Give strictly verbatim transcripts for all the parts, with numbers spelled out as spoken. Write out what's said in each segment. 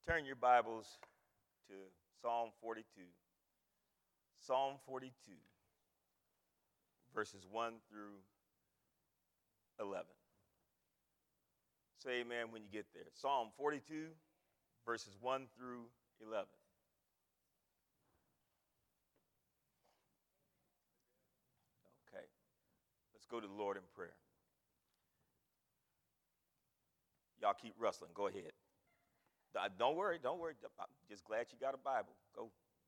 Turn your Bibles to Psalm forty-two. Psalm forty-two, verses one through eleven. Say amen when you get there. Psalm forty-two, verses one through eleven. Okay, let's go to the Lord in prayer. Y'all keep rustling. Go ahead. Don't worry, don't worry. I'm just glad you got a Bible. Go.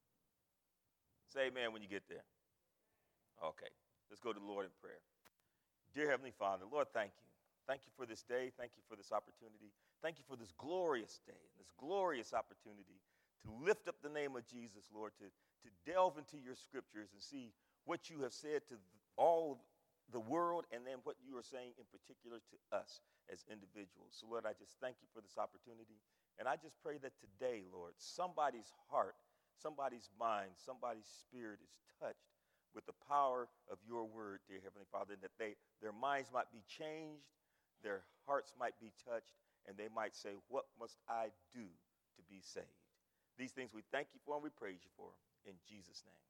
Say amen when you get there. Okay, let's go to the Lord in prayer. Dear Heavenly Father, Lord, thank you. Thank you for this day. Thank you for this opportunity. Thank you for this glorious day, this glorious opportunity to lift up the name of Jesus, Lord, to, to delve into your scriptures and see what you have said to all the world and then what you are saying in particular to us as individuals. So, Lord, I just thank you for this opportunity. And I just pray that today, Lord, somebody's heart, somebody's mind, somebody's spirit is touched with the power of your word, dear Heavenly Father, and that they, their minds might be changed, their hearts might be touched, and they might say, what must I do to be saved? These things we thank you for and we praise you for. In Jesus' name.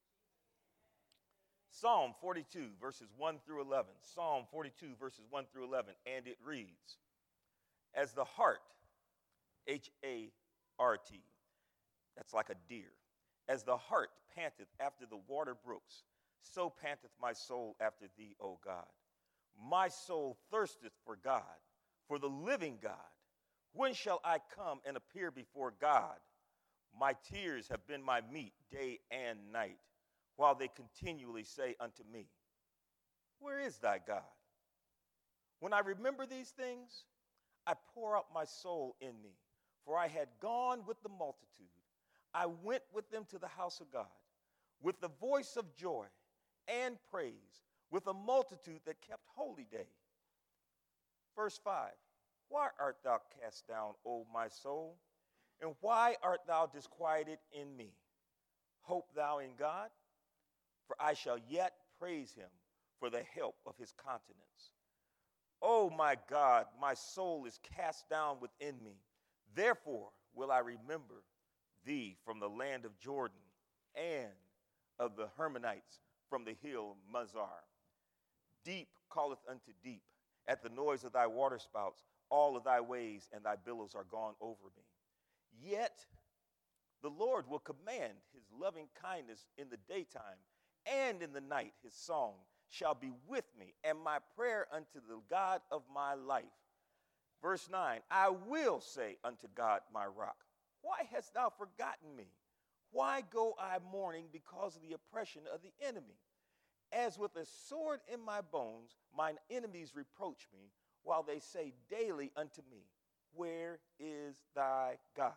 Psalm forty-two, verses one through eleven. Psalm forty-two, verses one through eleven. And it reads, as the hart, H A R T, that's like a deer. As the hart panteth after the water brooks, so panteth my soul after thee, O God. My soul thirsteth for God, for the living God. When shall I come and appear before God? My tears have been my meat day and night, while they continually say unto me, where is thy God? When I remember these things, I pour out my soul in me. For I had gone with the multitude. I went with them to the house of God, with the voice of joy and praise, with a multitude that kept holy day. Verse five, why art thou cast down, O my soul? And why art thou disquieted in me? Hope thou in God, for I shall yet praise him for the help of his countenance. O my God, my soul is cast down within me. Therefore will I remember thee from the land of Jordan and of the Hermonites from the hill of Mizar. Deep calleth unto deep at the noise of thy waterspouts. All of thy waves and thy billows are gone over me. Yet the Lord will command his loving kindness in the daytime, and in the night his song shall be with me, and my prayer unto the God of my life. Verse nine, I will say unto God my rock, why hast thou forgotten me? Why go I mourning because of the oppression of the enemy? As with a sword in my bones, mine enemies reproach me, while they say daily unto me, where is thy God?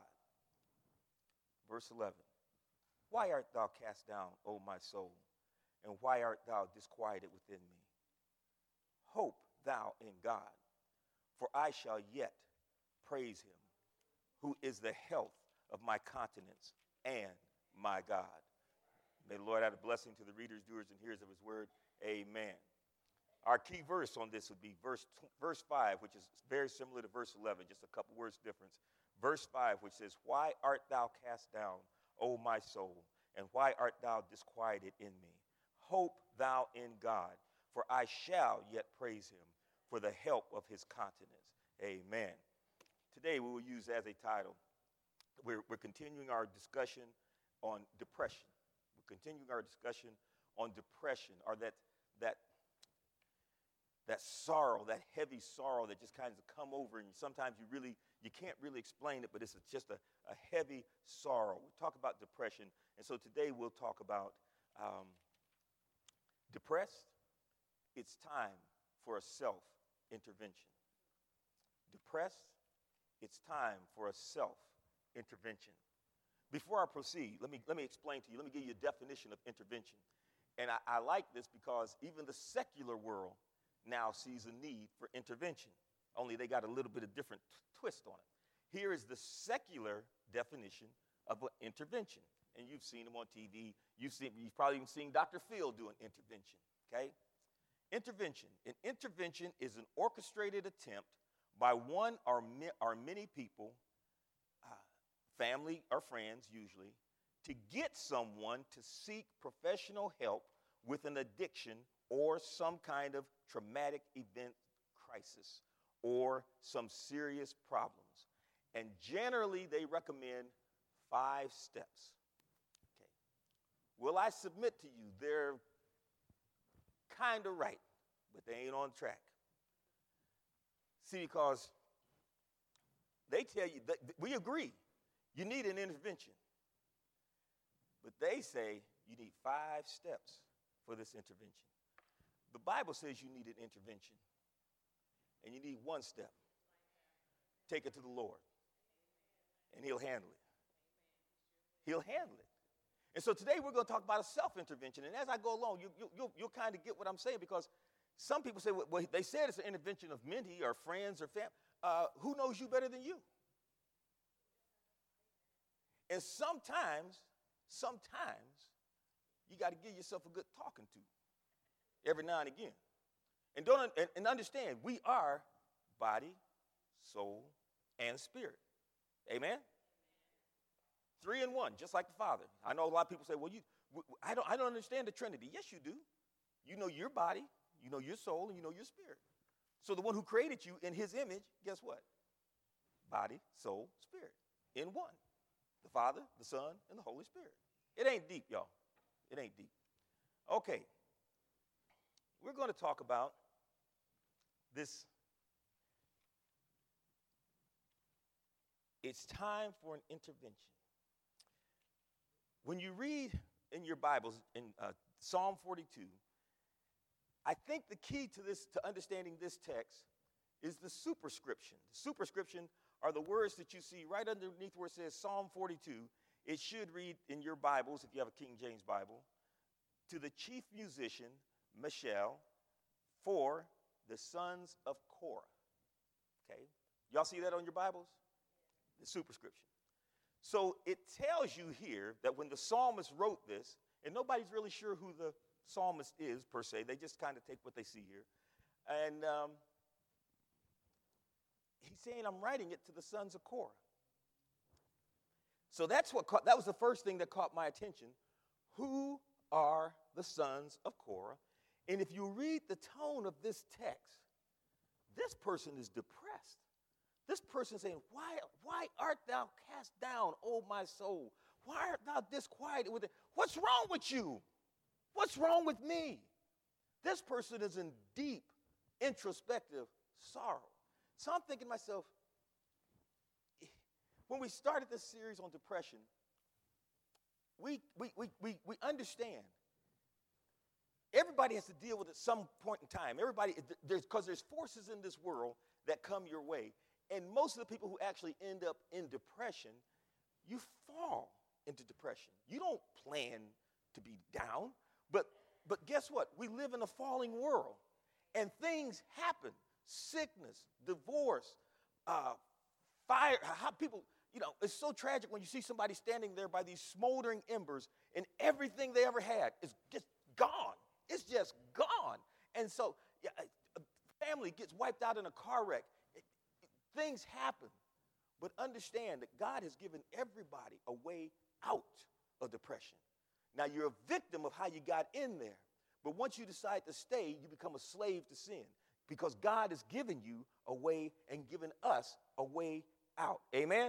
Verse eleven, why art thou cast down, O my soul? And why art thou disquieted within me? Hope thou in God, for I shall yet praise him, who is the health of my countenance and my God. May the Lord add a blessing to the readers, doers, and hearers of his word. Amen. Our key verse on this would be verse, verse five, which is very similar to verse eleven, just a couple words difference. Verse five, which says, why art thou cast down, O my soul, and why art thou disquieted in me? Hope thou in God, for I shall yet praise him for the help of his countenance. Amen. Today we will use as a title, we're, we're continuing our discussion on depression. We're continuing our discussion on depression, or that, that, that sorrow, that heavy sorrow that just kind of come over, and sometimes you really, you can't really explain it, but it's just a, a heavy sorrow. We'll talk about depression, and so today we'll talk about um, depressed, it's time for a self-intervention. Depressed, it's time for a self-intervention. Before I proceed, let me, let me explain to you, let me give you a definition of intervention. And I, I like this because even the secular world now sees a need for intervention, only they got a little bit of different t- twist on it. Here is the secular definition of an intervention. And you've seen them on T V. You've, seen, you've probably even seen Doctor Phil do an intervention, okay? Intervention. An intervention is an orchestrated attempt by one or, mi- or many people uh, family or friends usually, to get someone to seek professional help with an addiction or some kind of traumatic event crisis or some serious problems. And generally, they recommend five steps. Okay. Will I submit to you, they're kind of right, but they ain't on track. See, because they tell you, that we agree, you need an intervention. But they say you need five steps for this intervention. The Bible says you need an intervention, and you need one step. Take it to the Lord, and he'll handle it. He'll handle it. And so today we're going to talk about a self-intervention. And as I go along, you, you, you'll, you'll kind of get what I'm saying, because some people say, well, they said it's an intervention of mentee or friends or family. Uh, who knows you better than you? And sometimes, sometimes, you got to give yourself a good talking to every now and again. And, don't, and, and understand, we are body, soul, and spirit. Amen? Three in one, just like the Father. I know a lot of people say, well, you, I don't, I don't understand the Trinity. Yes, you do. You know your body, you know your soul, and you know your spirit. So the one who created you in his image, guess what? Body, soul, spirit, in one. The Father, the Son, and the Holy Spirit. It ain't deep, y'all. It ain't deep. Okay. We're going to talk about this. It's time for an intervention. When you read in your Bibles in uh, Psalm forty-two, I think the key to this, to understanding this text, is the superscription. The superscription are the words that you see right underneath where it says Psalm forty-two. It should read in your Bibles, if you have a King James Bible, to the chief musician, Michelle, for the sons of Korah. Okay? Y'all see that on your Bibles? The superscription. So it tells you here that when the psalmist wrote this, and nobody's really sure who the psalmist is per se, they just kind of take what they see here. And um, he's saying, I'm writing it to the sons of Korah. So that's what caught, that was the first thing that caught my attention. Who are the sons of Korah? And if you read the tone of this text, this person is depressed. This person saying, why, why art thou cast down, O my soul? Why art thou disquieted within? What's wrong with you? What's wrong with me? This person is in deep, introspective sorrow. So I'm thinking to myself, when we started this series on depression, we, we, we, we, we understand everybody has to deal with it at some point in time. Everybody, there's, because there's forces in this world that come your way. And most of the people who actually end up in depression, you fall into depression. You don't plan to be down. But, but guess what? We live in a falling world. And things happen. Sickness, divorce, uh, fire. How people, you know, it's so tragic when you see somebody standing there by these smoldering embers and everything they ever had is just gone. It's just gone. And so yeah, a family gets wiped out in a car wreck. It, it, things happen. But understand that God has given everybody a way out of depression. Now, you're a victim of how you got in there. But once you decide to stay, you become a slave to sin, because God has given you a way and given us a way out. Amen?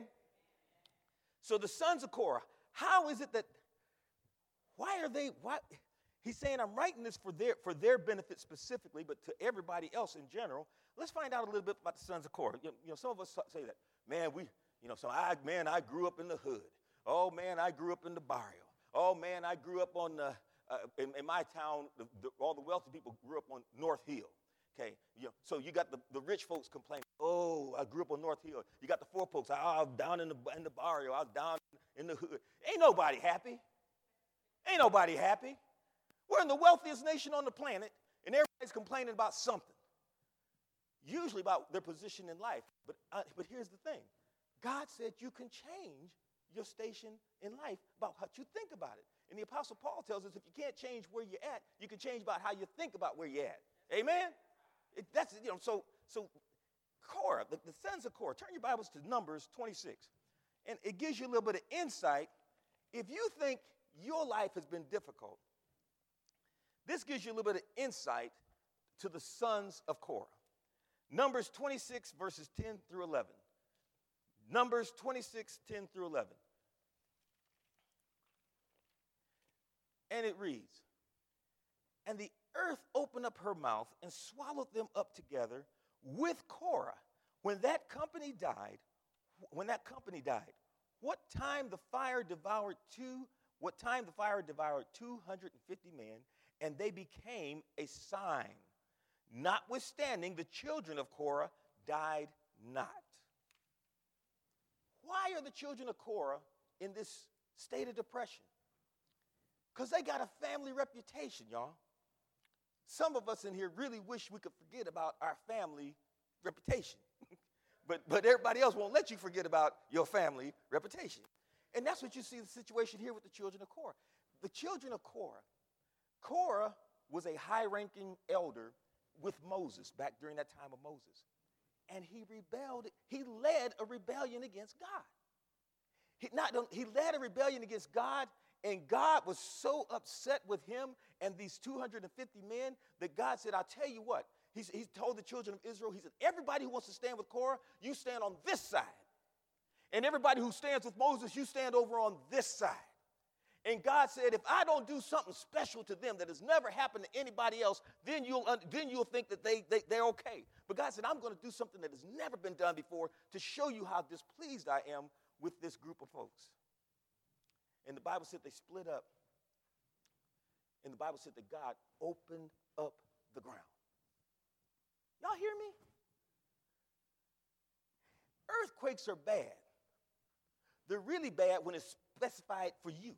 So the sons of Korah, how is it that, why are they, why? He's saying, I'm writing this for their, for their benefit specifically, but to everybody else in general. Let's find out a little bit about the sons of Korah. You know, some of us say that, man, we, you know, so I, man, I grew up in the hood. Oh, man, I grew up in the barrio. Oh, man, I grew up on the, uh, in, in my town, the, the, all the wealthy people grew up on North Hill. Okay, you know, so you got the, the rich folks complaining, oh, I grew up on North Hill. You got the poor folks, oh, I was down in the, in the barrio, I was down in the hood. Ain't nobody happy. Ain't nobody happy. We're in the wealthiest nation on the planet, and everybody's complaining about something, usually about their position in life. But, uh, but here's the thing. God said you can change your station in life about what you think about it. And the Apostle Paul tells us if you can't change where you're at, you can change about how you think about where you're at. Amen? It, that's, you know, so, so Korah, the, the sons of Korah, turn your Bibles to Numbers twenty-six. And it gives you a little bit of insight. If you think your life has been difficult, this gives you a little bit of insight to the sons of Korah. Numbers twenty-six, verses ten through eleven. Numbers twenty-six, ten through eleven. And it reads, and the earth opened up her mouth and swallowed them up together with Korah. When that company died, when that company died, what time the fire devoured two, what time the fire devoured two hundred fifty men, and they became a sign. Notwithstanding, the children of Korah died not. Why are the children of Korah in this state of depression? Because they got a family reputation, y'all. Some of us in here really wish we could forget about our family reputation. but, but everybody else won't let you forget about your family reputation. And that's what you see the situation here with the children of Korah. The children of Korah, Korah was a high-ranking elder with Moses back during that time of Moses. And he rebelled. He led a rebellion against God. He, not, he led a rebellion against God, and God was so upset with him and these two hundred fifty men that God said, I'll tell you what. He, he told the children of Israel, he said, everybody who wants to stand with Korah, you stand on this side. And everybody who stands with Moses, you stand over on this side. And God said, if I don't do something special to them that has never happened to anybody else, then you'll, then you'll think that they, they, they're okay. But God said, I'm going to do something that has never been done before to show you how displeased I am with this group of folks. And the Bible said they split up. And the Bible said that God opened up the ground. Y'all hear me? Earthquakes are bad. They're really bad when it's specified for you.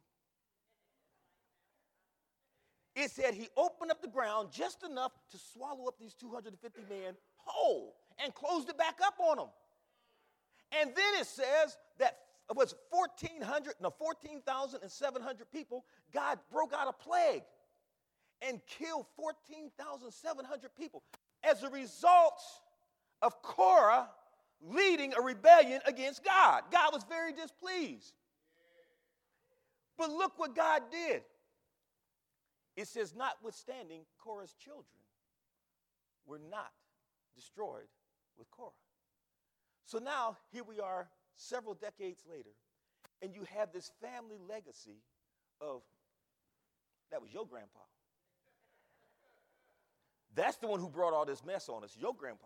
It said he opened up the ground just enough to swallow up these two hundred fifty men whole and closed it back up on them. And then it says that it was fourteen hundred, no, fourteen thousand seven hundred people. God broke out a plague and killed fourteen thousand seven hundred people as a result of Korah leading a rebellion against God. God was very displeased. But look what God did. It says, notwithstanding, Korah's children were not destroyed with Korah. So now, here we are several decades later, and you have this family legacy of, that was your grandpa. That's the one who brought all this mess on us, your grandpa.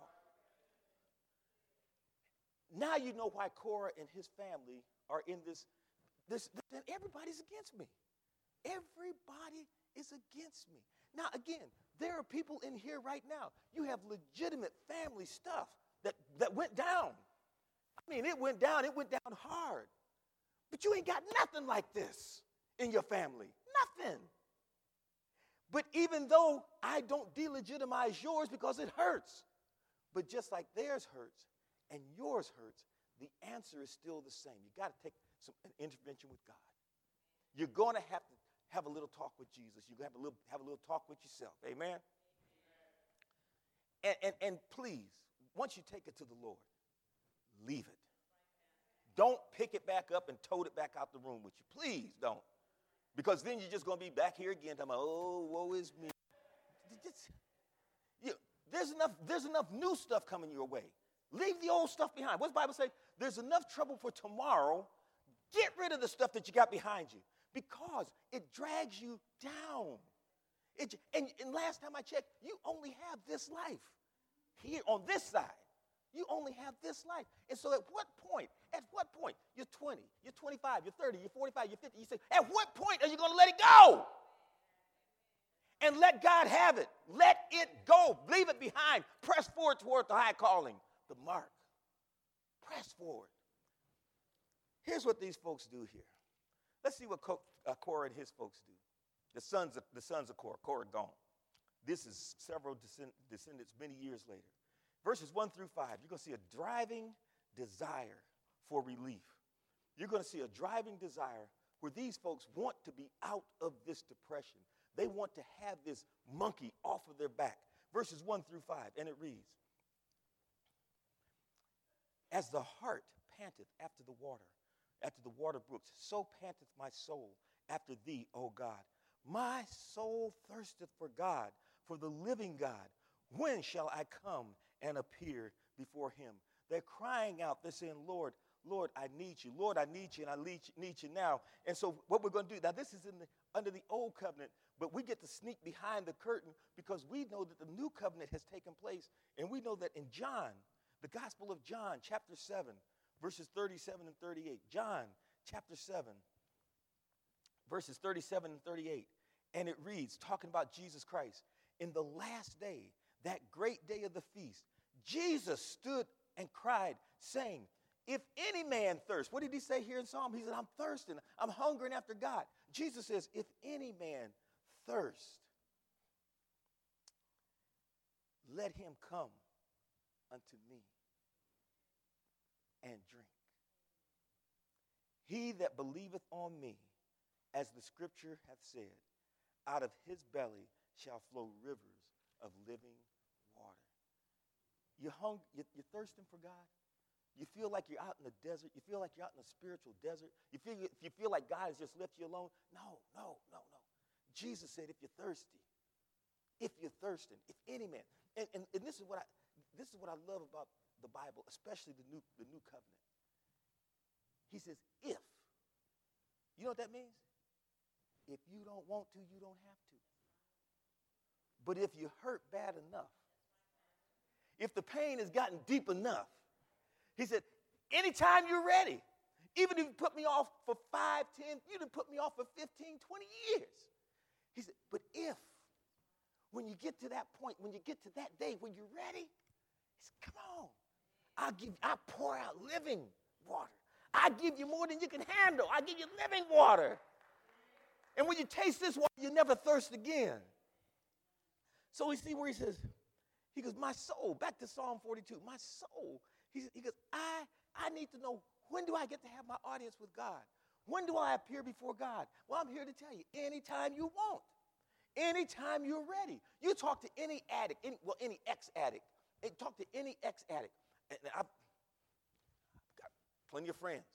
Now you know why Korah and his family are in this, this, this everybody's against me. Everybody is against me. Now, again, there are people in here right now. You have legitimate family stuff that, that went down. I mean, it went down. It went down hard. But you ain't got nothing like this in your family. Nothing. But even though I don't delegitimize yours because it hurts, but just like theirs hurts and yours hurts, the answer is still the same. You got to take some an intervention with God. You're going to have to have a little talk with Jesus. You're going to have a little, have a little talk with yourself. Amen? And, and, and please, once you take it to the Lord, leave it. Don't pick it back up and tote it back out the room with you. Please don't. Because then you're just going to be back here again talking about, oh, woe is me. Just, you, there's enough, there's enough new stuff coming your way. Leave the old stuff behind. What's the Bible say? There's enough trouble for tomorrow. Get rid of the stuff that you got behind you because it drags you down. It, and, and last time I checked, you only have this life here on this side. You only have this life. And so at what point, at what point, you're twenty, you're twenty-five, you're thirty, you're forty-five, you're fifty, you say, at what point are you going to let it go? And let God have it. Let it go. Leave it behind. Press forward toward the high calling, the mark. Press forward. Here's what these folks do here. Let's see what uh, Korah and his folks do. The sons of, the sons of Korah, Korah gone. This is several descend- descendants many years later. Verses one through five, you're going to see a driving desire for relief. You're going to see a driving desire where these folks want to be out of this depression. They want to have this monkey off of their back. Verses one through five, and it reads, as the hart panteth after the water, after the water brooks. So panteth my soul after thee, O God. My soul thirsteth for God, for the living God. When shall I come and appear before him? They're crying out. They're saying, Lord, Lord, I need you. Lord, I need you, and I need you, need you now. And so what we're going to do, now this is in the, under the old covenant, but we get to sneak behind the curtain because we know that the new covenant has taken place. And we know that in John, the Gospel of John, chapter seven, verses thirty-seven and thirty-eight. John, chapter seven, verses thirty-seven and thirty-eight. And it reads, talking about Jesus Christ, in the last day, that great day of the feast, Jesus stood and cried, saying, if any man thirst, what did he say here in Psalm? He said, I'm thirsting, I'm hungering after God. Jesus says, if any man thirst, let him come unto me and drink. He that believeth on me, as the scripture hath said, out of his belly shall flow rivers of living water. You're hungry, you're thirsting for God. You feel like you're out in the desert. You feel like you're out in a spiritual desert. You feel, you feel like God has just left you alone. No, no, no, no. Jesus said, if you're thirsty, if you're thirsting, if any man, and, and, and this is what I this is what I love about the Bible, especially the new the new covenant. He says, if. You know what that means? If you don't want to, you don't have to. But if you hurt bad enough, if the pain has gotten deep enough, he said, anytime you're ready, even if you put me off for five, ten, you done put me off for fifteen, twenty years. He said, but if, when you get to that point, when you get to that day when you're ready, he said, come on. I'll give, I'll pour out living water. I give you more than you can handle. I give you living water. And when you taste this water, you never thirst again. So we see where he says, he goes, my soul, back to Psalm forty-two, my soul, he, he goes, I, I need to know, when do I get to have my audience with God? When do I appear before God? Well, I'm here to tell you, anytime you want, anytime you're ready. You talk to any addict, any, well, any ex-addict, and talk to any ex-addict. And I've, I've got plenty of friends.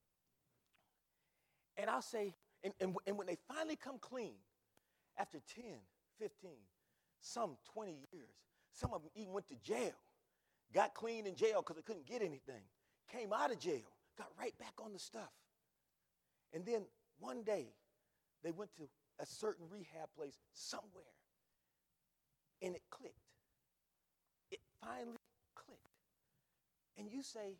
And I'll say, and, and, and when they finally come clean, after ten, fifteen, some twenty years, some of them even went to jail, got clean in jail because they couldn't get anything, came out of jail, got right back on the stuff. And then one day, they went to a certain rehab place somewhere, and it clicked. It finally clicked. And you say,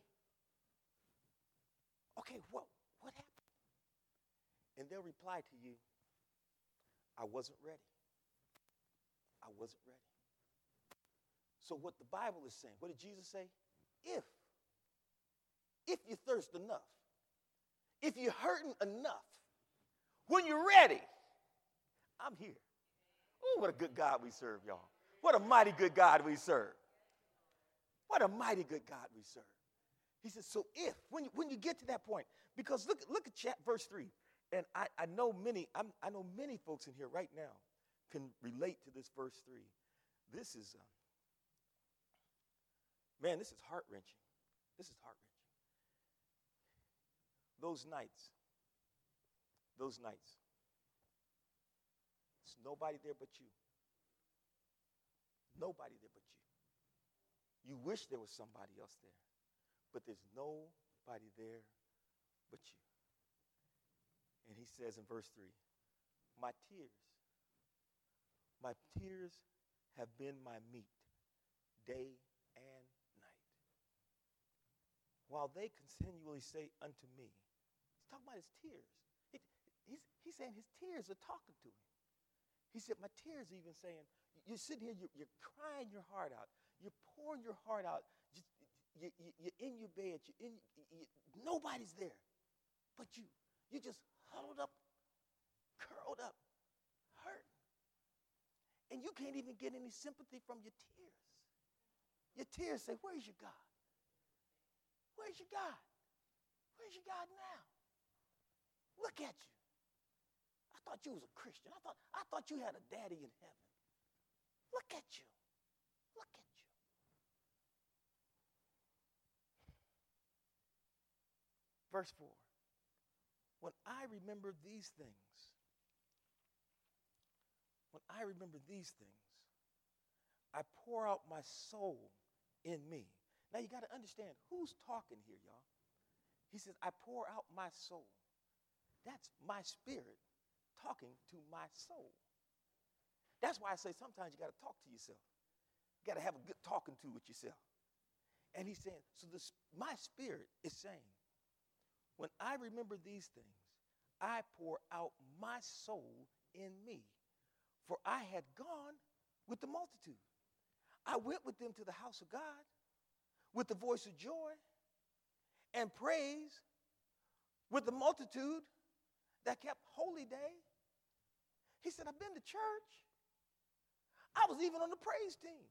okay, what, what happened? And they'll reply to you, I wasn't ready. I wasn't ready. So what the Bible is saying, what did Jesus say? If, if you thirst enough, if you're hurting enough, when you're ready, I'm here. Oh, what a good God we serve, y'all. What a mighty good God we serve. What a mighty good God we serve. He says, so if, when you, when you get to that point, because look, look at chat, verse three, and I, I know many, I'm, I know many folks in here right now can relate to this verse three. This is, um, man, this is heart-wrenching. This is heart-wrenching. Those nights, those nights, there's nobody there but you. Nobody there but you. You wish there was somebody else there, but there's nobody there but you. And he says in verse three, my tears, my tears have been my meat day and night. While they continually say unto me, he's talking about his tears. He, he's, he's saying his tears are talking to him. He said, my tears are even saying, you're sitting here, you're, you're crying your heart out. You're pouring your heart out. Just, you, you, you're in your bed. You're in, you, nobody's there but you. You're just huddled up, curled up, hurt. And you can't even get any sympathy from your tears. Your tears say, where's your God? Where's your God? Where's your God now? Look at you. I thought you was a Christian. I thought, I thought you had a daddy in heaven. Look at you. Look at you. Verse four. when I remember these things, when I remember these things, I pour out my soul in me. Now you got to understand who's talking here, y'all. He says, I pour out my soul. That's my spirit talking to my soul. That's why I say sometimes you got to talk to yourself. You got to have a good talking to with yourself. And he's saying, so this, my spirit is saying, when I remember these things, I pour out my soul in me. For I had gone with the multitude. I went with them to the house of God with the voice of joy and praise with the multitude that kept holy day. He said, I've been to church. I was even on the praise team.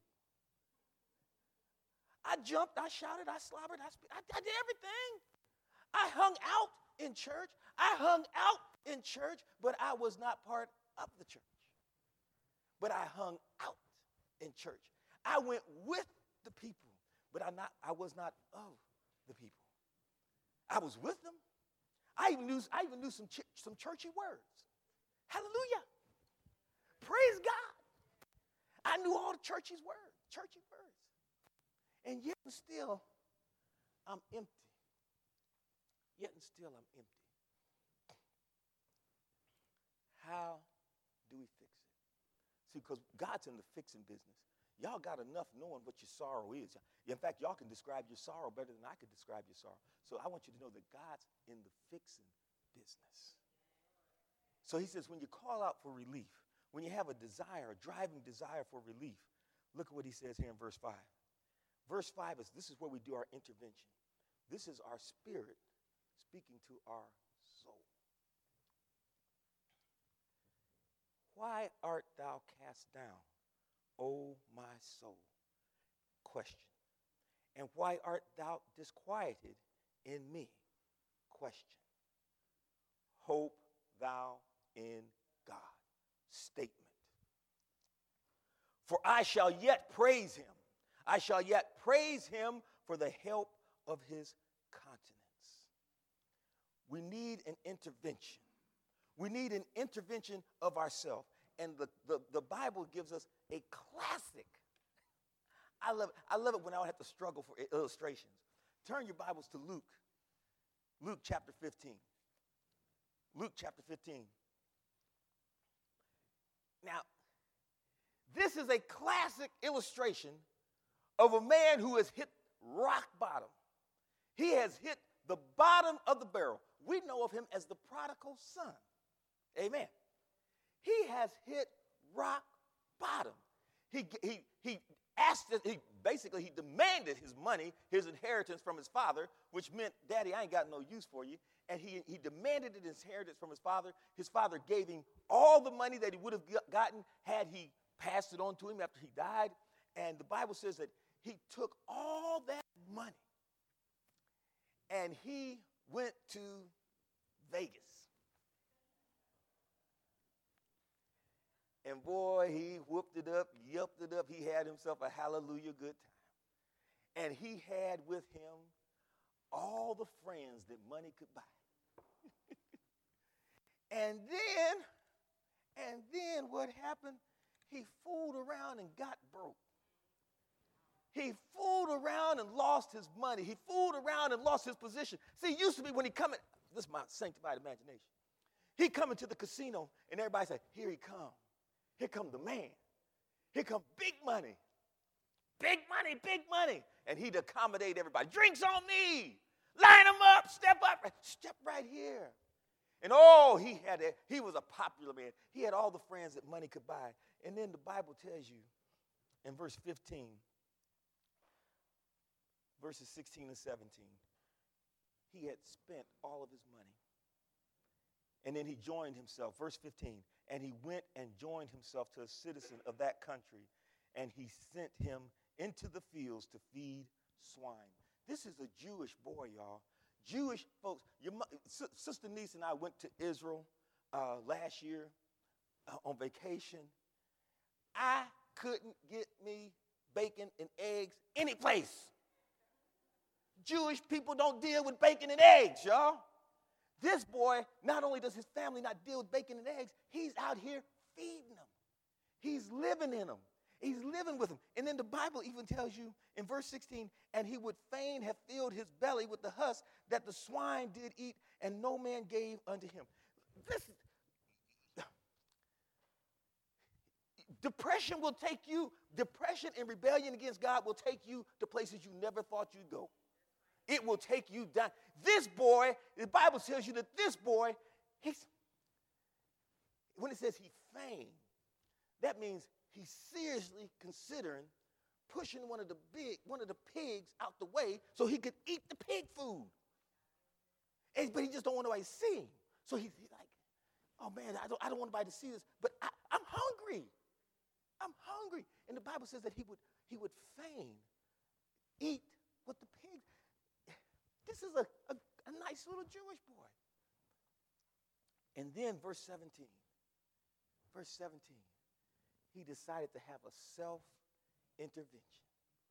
I jumped, I shouted, I slobbered, I, sp- I, I did everything. I hung out in church. I hung out in church, but I was not part of the church. But I hung out in church. I went with the people, but I not I was not of the people. I was with them. I even knew I even knew some ch- some churchy words. Hallelujah. Praise God. I knew all the churchy words, churchy words. And yet and still, I'm empty. Yet and still, I'm empty. How do we fix it? See, because God's in the fixing business. Y'all got enough knowing what your sorrow is. In fact, y'all can describe your sorrow better than I could describe your sorrow. So I want you to know that God's in the fixing business. So he says, when you call out for relief, when you have a desire, a driving desire for relief, look at what he says here in verse five. Verse five is, this is where we do our intervention. This is our spirit speaking to our soul. Why art thou cast down, O my soul? Question. And why art thou disquieted in me? Question. Hope thou in God. Statement. For I shall yet praise him. I shall yet praise him for the help of his countenance. We need an intervention. We need an intervention of ourselves. And the, the, the Bible gives us a classic. I love, I love it when I don't have to struggle for illustrations. Turn your Bibles to Luke. Luke chapter fifteen. Luke chapter fifteen. Now, this is a classic illustration of a man who has hit rock bottom. He has hit the bottom of the barrel. We know of him as the prodigal son. Amen. He has hit rock bottom. He, he, he asked, he basically, he demanded his money, his inheritance from his father, which meant, Daddy, I ain't got no use for you. And he, he demanded his inheritance from his father. His father gave him all the money that he would have gotten had he passed it on to him after he died. And the Bible says that he took all that money and he went to Vegas. And boy, he whooped it up, yelped it up. He had himself a hallelujah good time. And he had with him all the friends that money could buy. and then, and then what happened? He fooled around and got broke. He fooled around and lost his money. He fooled around and lost his position. See, it used to be when he come in, this is my sanctified imagination. He come into the casino and everybody say, here he come. Here come the man. Here come big money. Big money, big money. And he'd accommodate everybody. Drinks on me. Line them up. Step up. Step right here. And oh, he had a, he was a popular man. He had all the friends that money could buy. And then the Bible tells you in verse fifteen, verses sixteen and seventeen, he had spent all of his money. And then he joined himself, verse fifteen, and he went and joined himself to a citizen of that country, and he sent him into the fields to feed swine. This is a Jewish boy, y'all. Jewish folks. Your, Sister Niece and I went to Israel uh, last year uh, on vacation. I couldn't get me bacon and eggs any place. Jewish people don't deal with bacon and eggs, y'all. This boy, not only does his family not deal with bacon and eggs, he's out here feeding them. He's living in them. He's living with them. And then the Bible even tells you in verse sixteen, and he would fain have filled his belly with the husk that the swine did eat, and no man gave unto him. This depression will take you, depression and rebellion against God will take you to places you never thought you'd go. It will take you down. This boy, the Bible tells you that this boy, he's, when it says he feigned, that means he's seriously considering pushing one of the big, one of the pigs out the way so he could eat the pig food. And, but he just don't want nobody to see him. So he's, he's like, oh man, I don't, I don't want anybody to see this, but I, I'm hungry. I'm hungry. And the Bible says that he would, he would feign eat what the pigs. This is a, a, a nice little Jewish boy. And then verse seventeen. Verse seventeen. He decided to have a self-intervention.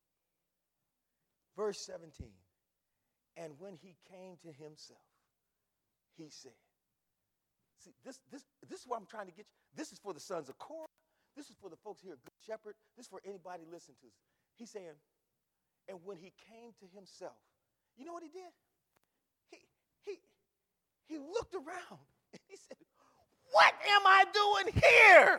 Verse seventeen. And when he came to himself, he said, see, this, this, this is what I'm trying to get you. This is for the sons of Korah. This is for the folks here at Good Shepherd. This is for anybody listening to this. He's saying, and when he came to himself, you know what he did? He, he, he looked around and he said, what am I doing here?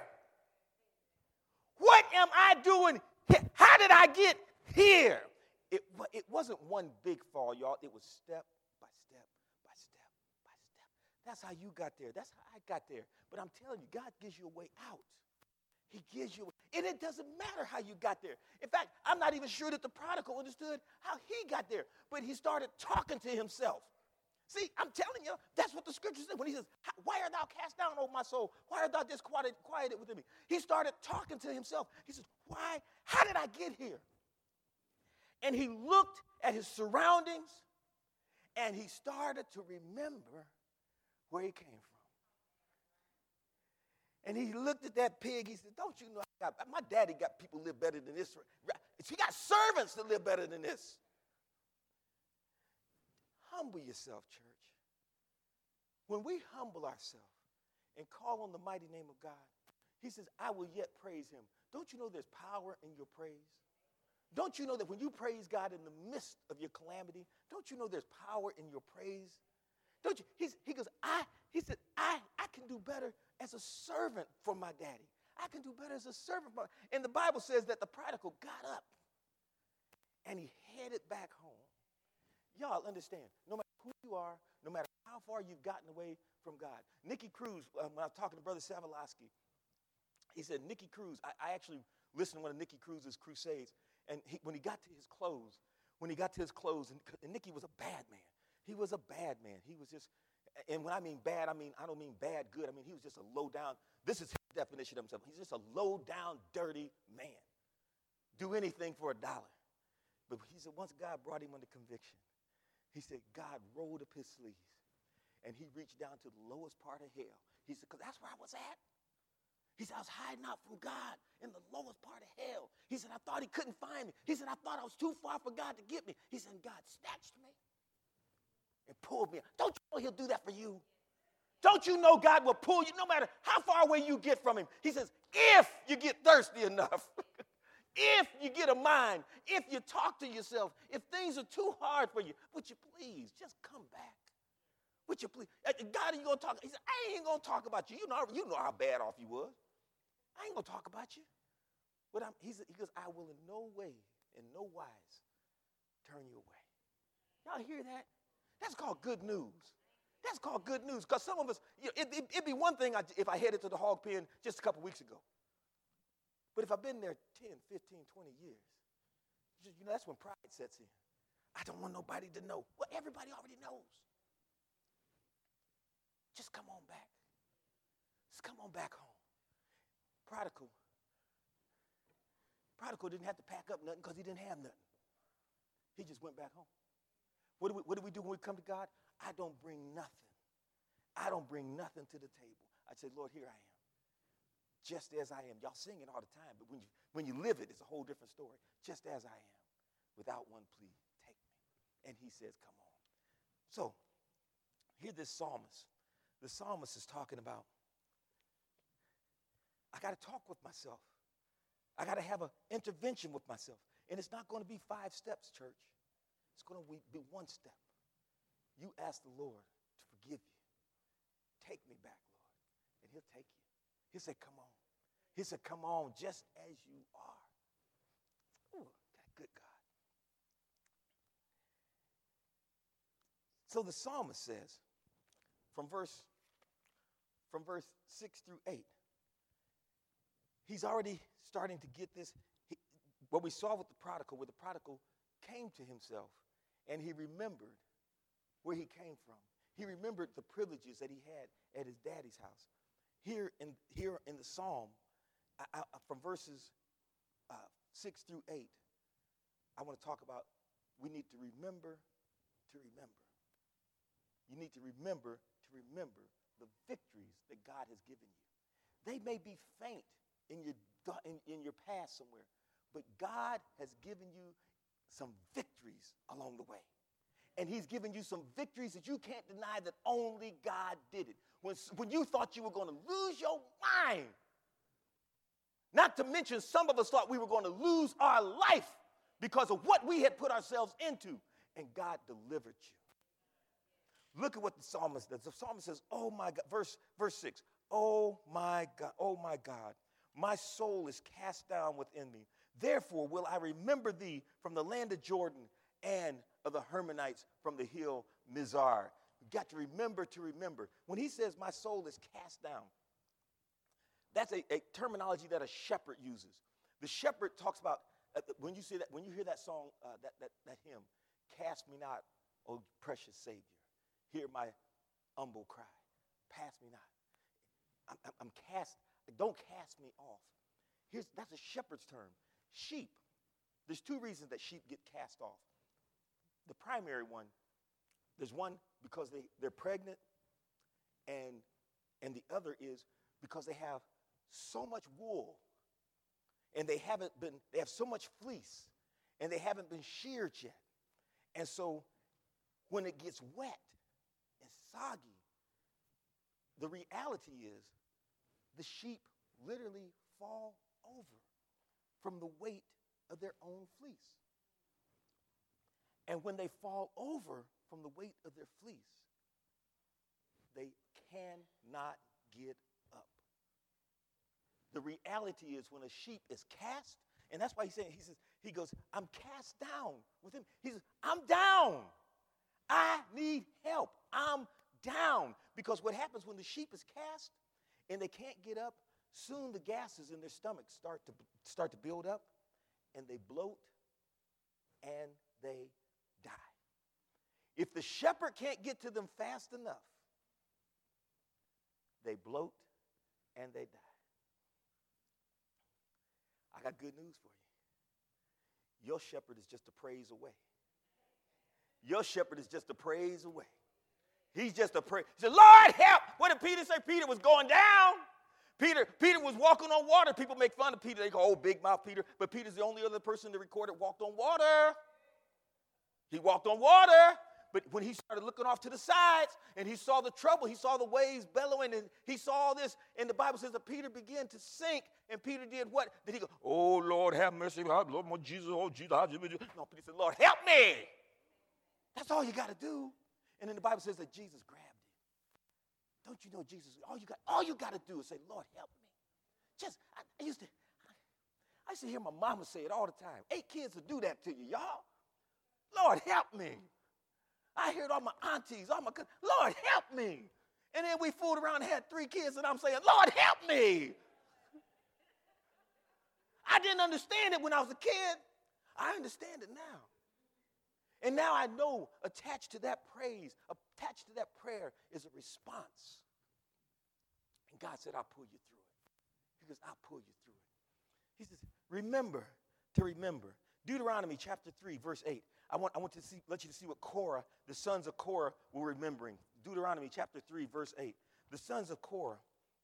What am I doing here? How did I get here? It, it wasn't one big fall, y'all. It was step by step by step by step. That's how you got there. That's how I got there. But I'm telling you, God gives you a way out. He gives you, and it doesn't matter how you got there. In fact, I'm not even sure that the prodigal understood how he got there, but he started talking to himself. See, I'm telling you, that's what the scripture says when he says, why art thou cast down, O my soul? Why art thou disquieted quieted within me? He started talking to himself. He says, why? How did I get here? And he looked at his surroundings, and he started to remember where he came from. And he looked at that pig. He said, don't you know, I got, my daddy got people live better than this. He got servants that live better than this. Humble yourself, church. When we humble ourselves and call on the mighty name of God, he says, I will yet praise him. Don't you know there's power in your praise? Don't you know that when you praise God in the midst of your calamity, don't you know there's power in your praise? Don't you? He's, he goes, I, he said, I, I can do better as a servant for my daddy. I can do better as a servant. For my, and the Bible says that the prodigal got up and he headed back home. Y'all understand, no matter who you are, no matter how far you've gotten away from God. Nicky Cruz, um, when I was talking to Brother Savalowski, he said, Nicky Cruz, I, I actually listened to one of Nicky Cruz's crusades, and he, when he got to his clothes, when he got to his clothes, and, and Nicky was a bad man. He was a bad man. He was just, and when I mean bad, I mean, I don't mean bad good. I mean, he was just a low down, this is his definition of himself. He's just a low down, dirty man. Do anything for a dollar. But he said once God brought him under conviction, he said God rolled up his sleeves and he reached down to the lowest part of hell. He said, because that's where I was at. He said, I was hiding out from God in the lowest part of hell. He said, I thought he couldn't find me. He said, I thought I was too far for God to get me. He said, God snatched me and pulled me. Don't you know he'll do that for you? Don't you know God will pull you no matter how far away you get from him? He says, if you get thirsty enough, if you get a mind, if you talk to yourself, if things are too hard for you, would you please just come back? Would you please? God, are you going to talk? He said, I ain't going to talk about you. You know, you know how bad off you was. I ain't going to talk about you. But I'm, he, said, he goes, I will in no way, in no wise, turn you away. Y'all hear that? That's called good news. That's called good news. Because some of us, you know, it, it, it'd be one thing if I headed to the hog pen just a couple weeks ago. But if I've been there ten, fifteen, twenty years, you know, that's when pride sets in. I don't want nobody to know. Well, everybody already knows. Just come on back. Just come on back home. Prodigal. Prodigal didn't have to pack up nothing because he didn't have nothing. He just went back home. What do, we, what do we do when we come to God? I don't bring nothing. I don't bring nothing to the table. I say, Lord, here I am. Just as I am. Y'all sing it all the time, but when you, when you live it, it's a whole different story. Just as I am, without one plea, take me. And he says, come on. So, Hear this psalmist. The psalmist is talking about, I got to talk with myself. I got to have an intervention with myself. And it's not going to be five steps, church. It's going to be one step. You ask the Lord to forgive you. Take me back, Lord. And he'll take you. He'll say, come on. He said, come on, just as you are. Ooh, got a good God. So the psalmist says, from verse, from verse six through eight, he's already starting to get this. He, what we saw with the prodigal, where the prodigal came to himself, and he remembered where he came from. He remembered the privileges that he had at his daddy's house. Here in, here in the psalm, I, I, from verses uh, six through eight, I want to talk about we need to remember to remember. You need to remember to remember the victories that God has given you. They may be faint in your, in, in your past somewhere, but God has given you some victories along the way. And he's given you some victories that you can't deny that only God did it. When, when you thought you were going to lose your mind, not to mention some of us thought we were going to lose our life because of what we had put ourselves into, and God delivered you. Look at what the psalmist does. The psalmist says, oh my God, verse, verse six, oh my God, oh my God, my soul is cast down within me. Therefore will I remember thee from the land of Jordan and of the Hermonites from the hill Mizar. You've got to remember to remember. When he says my soul is cast down, that's a, a terminology that a shepherd uses. The shepherd talks about, uh, when you see that, when you hear that song, uh, that, that, that hymn, cast me not, O precious Savior. Hear my humble cry. Pass me not. I'm, I'm, I'm cast, don't cast me off. Here's, that's a shepherd's term. Sheep, there's two reasons that sheep get cast off. The primary one, there's one because they, they're pregnant, and, and the other is because they have so much wool, and they haven't been, they have so much fleece, and they haven't been sheared yet. And so when it gets wet and soggy, the reality is the sheep literally fall over from the weight of their own fleece. And when they fall over from the weight of their fleece, they cannot get up. The reality is when a sheep is cast, and that's why he's saying, he says, he goes, I'm cast down with him. He says, I'm down. I need help. I'm down. Because what happens when the sheep is cast and they can't get up, soon the gases in their stomach start to start to build up, and they bloat and they die. If the shepherd can't get to them fast enough, they bloat and they die. I got good news for you. Your shepherd is just a praise away. Your shepherd is just a praise away. He's just a praise. He said, Lord, help. What did Peter say? Peter was going down. Peter, Peter was walking on water. People make fun of Peter. They go, oh, big mouth Peter. But Peter's the only other person that recorded walked on water. He walked on water. But when he started looking off to the sides and he saw the trouble, he saw the waves bellowing, and he saw all this, and the Bible says that Peter began to sink, and Peter did what? Did he go, oh, Lord, have mercy, Lord, my Jesus, oh, Jesus. No, Peter said, Lord, help me. That's all you got to do. And then the Bible says that Jesus grabbed him. Don't you know Jesus, all you got, all you got to do is say, Lord, help me. Just, I, I used to, I used to hear my mama say it all the time. Eight kids will do that to you, y'all. Lord, help me. I heard all my aunties, all my cousins, Lord, help me. And then we fooled around and had three kids, and I'm saying, Lord, help me. I didn't understand it when I was a kid. I understand it now. And now I know attached to that praise, attached to that prayer is a response. And God said, I'll pull you through it. He goes, I'll pull you through it. He says, remember to remember. Deuteronomy chapter three, verse eight. I want, I want to see, let you to see what Korah, the sons of Korah, were remembering. Deuteronomy chapter three, verse eight. The sons of Korah.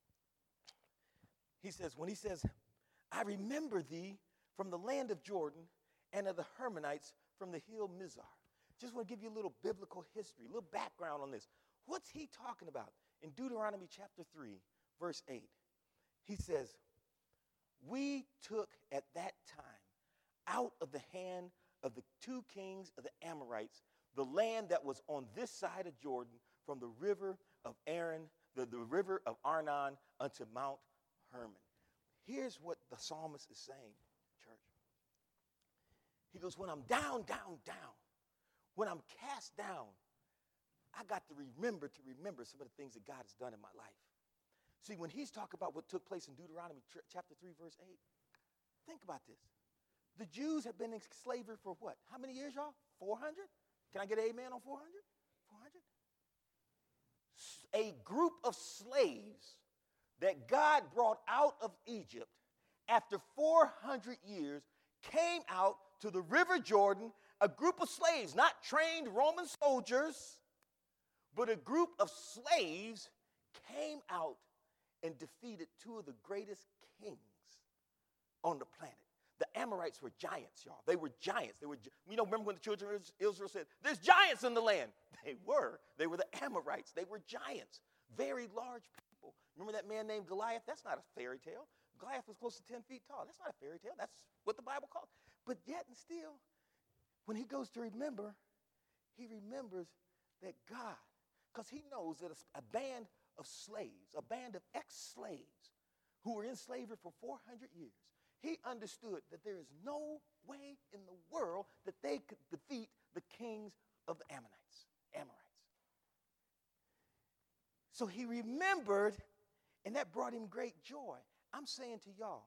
He says, when he says, I remember thee from the land of Jordan and of the Hermonites from the hill Mizar. Just want to give you a little biblical history, a little background on this. What's he talking about? In Deuteronomy chapter three, verse eight, he says, we took at that time out of the hand of the two kings of the Amorites the land that was on this side of Jordan, from the river of Aaron, the, the river of Arnon unto Mount Hermon. Here's what the psalmist is saying, church. He goes, when I'm down, down, down, when I'm cast down, I got to remember to remember some of the things that God has done in my life. See, when he's talking about what took place in Deuteronomy chapter three, verse eight, think about this. The Jews have been in slavery for what? How many years, y'all? four hundred? Can I get an amen on four hundred? four hundred? A group of slaves that God brought out of Egypt after four hundred years came out to the River Jordan, a group of slaves, not trained Roman soldiers, but a group of slaves came out and defeated two of the greatest kings on the planet. The Amorites were giants, y'all. They were giants. They were, you know, remember when the children of Israel said, there's giants in the land? They were. They were the Amorites. They were giants, very large people. Remember that man named Goliath? That's not a fairy tale. Goliath was close to ten feet tall. That's not a fairy tale. That's what the Bible calls. But yet and still, when he goes to remember, he remembers that God, because he knows that a, a band of slaves, a band of ex-slaves who were in slavery for four hundred years, he understood that there is no way in the world that they could defeat the kings of the Ammonites, Amorites. So he remembered, and that brought him great joy. I'm saying to y'all,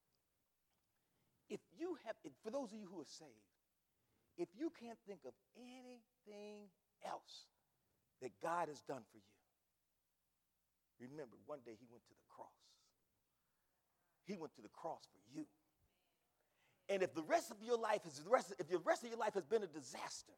if you have, if, for those of you who are saved, if you can't think of anything else that God has done for you, remember, one day he went to the cross. He went to the cross for you. And if the rest of your life is the rest, if the rest of your life has been a disaster,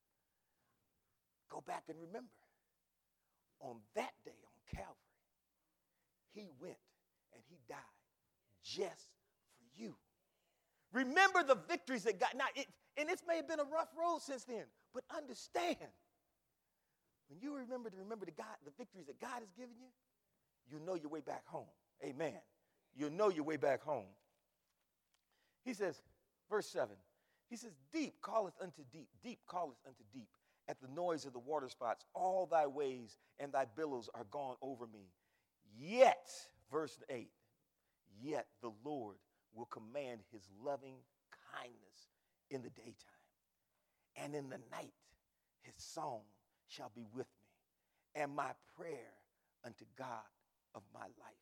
go back and remember. On that day on Calvary, he went and he died just for you. Remember the victories that God, now it, and this may have been a rough road since then, but understand, when you remember to remember the God, the victories that God has given you, you know your way back home. Amen. You'll know your way back home. He says, verse seven, he says, deep calleth unto deep, deep calleth unto deep, at the noise of the water spots, all thy waves and thy billows are gone over me. Yet, verse eight, yet the Lord will command his loving kindness in the daytime, and in the night his song shall be with me, and my prayer unto God of my life.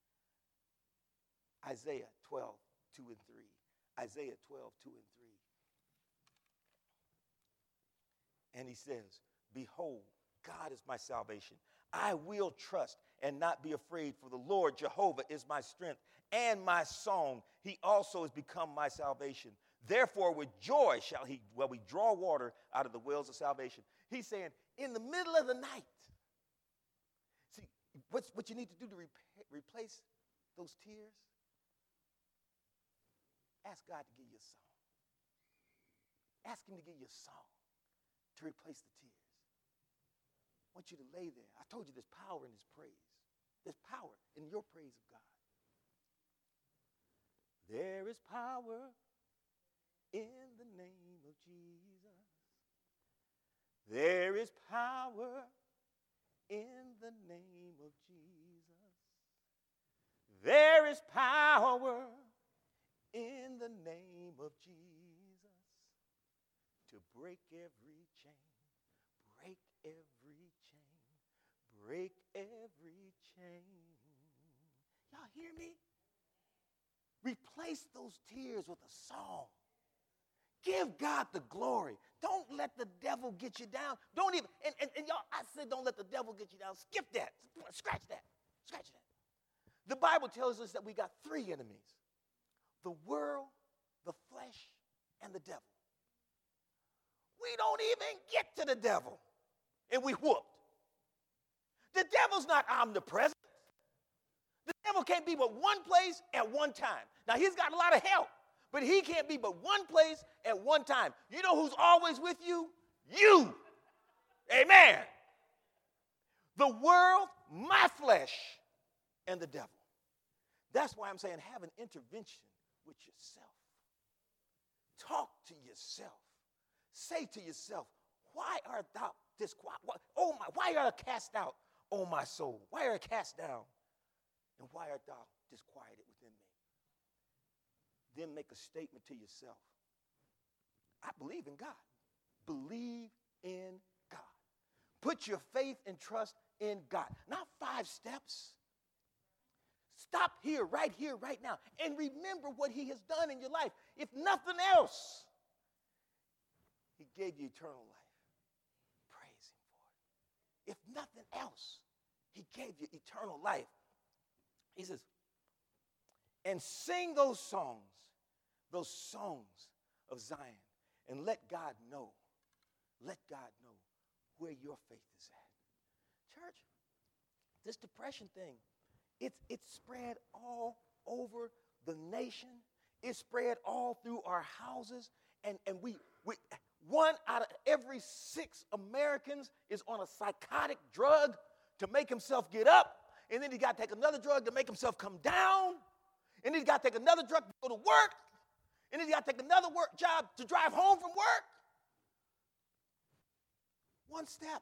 Isaiah twelve, two and three. Isaiah twelve, two and three. And he says, behold, God is my salvation. I will trust and not be afraid, for the Lord Jehovah is my strength and my song. He also has become my salvation. Therefore, with joy shall he, well, we draw water out of the wells of salvation. He's saying, in the middle of the night, see, what's, what you need to do to repa- replace those tears? Ask God to give you a song. Ask him to give you a song to replace the tears. I want you to lay there. I told you there's power in his praise. There's power in your praise of God. There is power in the name of Jesus. There is power in the name of Jesus. There is power in the name of Jesus to break every chain, break every chain, break every chain. Y'all hear me? Replace those tears with a song. Give God the glory. Don't let the devil get you down. Don't even, and, and, and y'all, I said don't let the devil get you down. Skip that. Scratch that. Scratch that. The Bible tells us that we got three enemies: the world, the flesh, and the devil. We don't even get to the devil, and we whooped. The devil's not omnipresent. The devil can't be but one place at one time. Now, he's got a lot of help, but he can't be but one place at one time. You know who's always with you? You. Amen. the world, my flesh, and the devil. That's why I'm saying have an intervention with yourself. Talk to yourself. Say to yourself, why art thou disquieted? Oh my, why art thou cast out, O my soul? Why art thou cast down? And why art thou disquieted within me? Then make a statement to yourself. I believe in God. Believe in God. Put your faith and trust in God. Not five steps. Stop here, right here, right now, and remember what he has done in your life. If nothing else, he gave you eternal life. Praise him for it. If nothing else, he gave you eternal life. He says, and sing those songs, those songs of Zion, and let God know, let God know where your faith is at. Church, this depression thing, it's, it's spread all over the nation. It's spread all through our houses. And, and we, we, one out of every six Americans is on a psychotic drug to make himself get up. And then he got to take another drug to make himself come down. And then he got to take another drug to go to work. And then he got to take another work job to drive home from work. One step.